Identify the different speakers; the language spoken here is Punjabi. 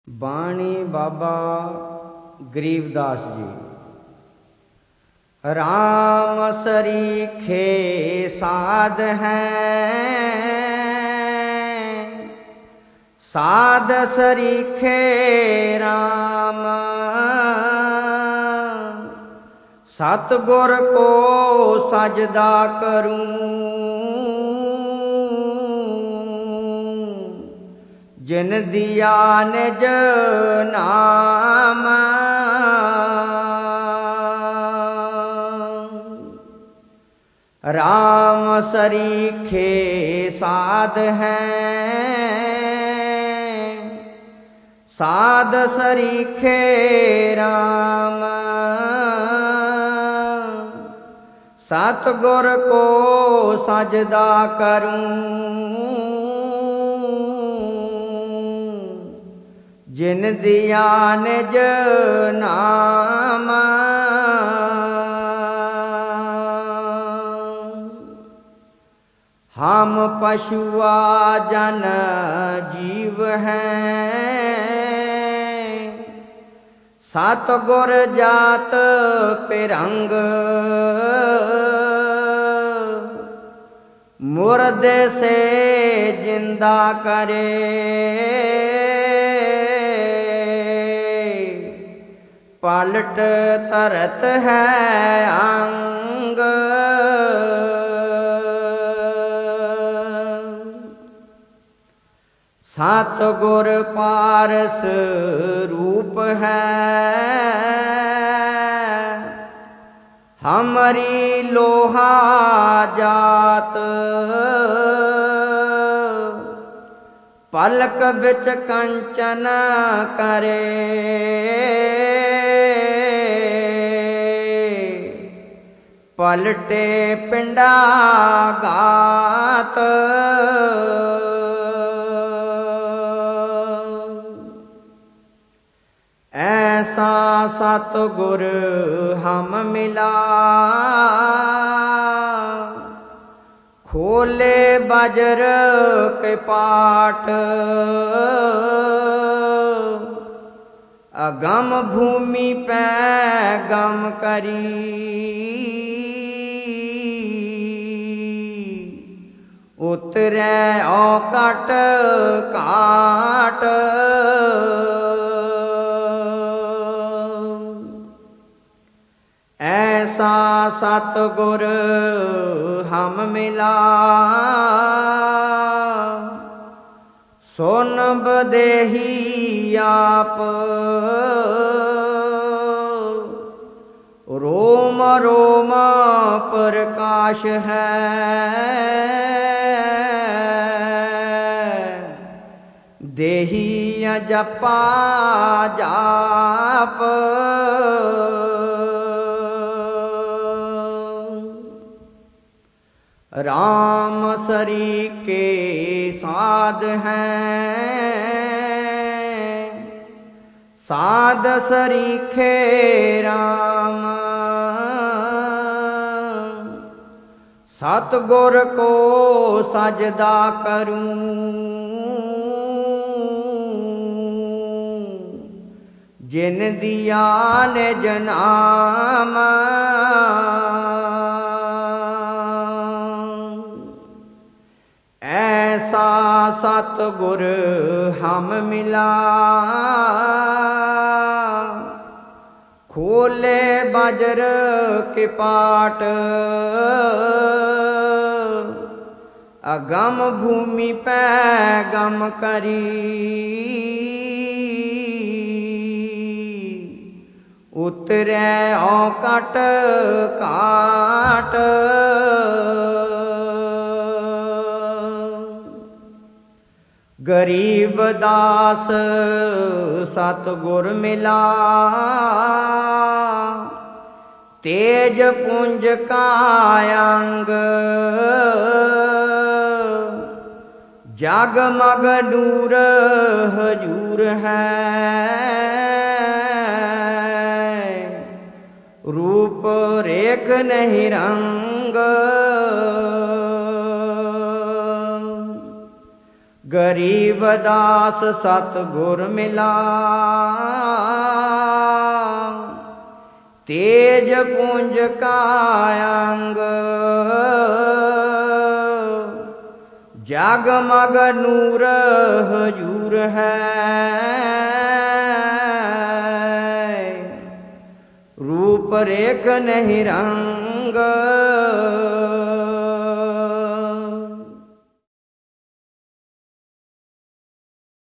Speaker 1: ਬਾਣੀ ਬਾਬਾ ਗਰੀਬਦਾਸ ਜੀ। ਰਾਮ ਸਰੀਖੇ ਸਾਧ ਹੈ, ਸਾਧ ਸਰੀਖੇ ਰਾਮ। ਸਤਿਗੁਰ ਕੋ ਸਜਦਾ ਕਰੂੰ, ਜਿਨ ਦਿਆ ਨਿਜ ਨਾਮ। ਰਾਮ ਸਰੀਖੇ ਸਾਧ ਹੈ, ਸਾਧ ਸਰੀਖੇ ਰਾਮ। ਸਤਿਗੁਰ ਕੋ ਸਜਦਾ ਕਰੂੰ, ਜਿਨ ਦਿਆ ਨਿਜ ਨਾਮ। ਹਮ ਪਸ਼ੂਆ ਜਨ ਜੀਵ ਹੈ, ਸਤਿਗੁਰ ਜਾਤ ਪਿਰੰਗ। ਮੁਰਦੇ ਸੇ ਜਿੰਦਾ ਕਰੇ, ਪਲਟ ਧਰਤ ਹੈ ਅੰਗ। ਸਤਿਗੁਰ ਪਾਰਸ ਰੂਪ ਹੈ, ਹਮਰੀ ਲੋਹਾ ਜਾਤ। ਪਲਕ ਵਿੱਚ ਕੰਚਨ ਕਰੇ, ਪਲਟੇ ਪਿੰਡਾ ਗਾਤ। ਐਸਾ ਸਤਿਗੁਰ ਹਮ ਮਿਲਾ, ਖੋਲੇ ਬਜਰ ਕੇ ਪਾਟ। ਅਗਮ ਭੂਮि ਪੈ ਗਮ ਕਰੀ, ਉਤਰੈ ਔਕਟ ਘਾਟ। ਐਸਾ ਸਤਿਗੁਰ ਹਮ ਮਿਲਾ, ਸੁਨ ਬਦੇਹੀ ਆਪ। ਰੋਮ ਰੋਮ ਪ੍ਰਕਾਸ਼ ਹੈ, ਦੇਹੀ ਜਪਾ ਜਾਪ। ਰਾਮ ਸਰੀਕੇ ਸਾਧ ਹੈ, ਸਾਧ ਸਰੀਖੇ ਰਾਮ। ਸਤਿਗੁਰ ਕੋ ਸਜਦਾ ਕਰੂੰ, ਜਿਨ ਦਿਆ ਨਿਜ ਨਾਮ। ਐਸਾ ਸਤਿਗੁਰ ਹਮ ਮਿਲਾ, ਖੋਲੇ ਬਜਰ ਕੇ ਪਾਟ। ਅਗਮ ਭੂਮि ਪੈ ਗਮ ਕਰੀ, ਉਤਰੈ ਔਕਟ ਘਾਟ। ਗਰੀਬਦਾਸ ਸਤਿਗੁਰ ਮਿਲਾ, ਤੇਜ ਪੁੰਜ ਕਾ ਅੰਗ। ਜਗਮਗ ਨੂਰ ਹਜੂਰ ਹੈ, ਰੂਪ ਰੇਖ ਨਹੀਂ ਰੰਗ। गरीब दास सतगुर मिला, तेज पुंज का अंग, जगमग नूर हजूर है। रूप रेख नहीं रंग,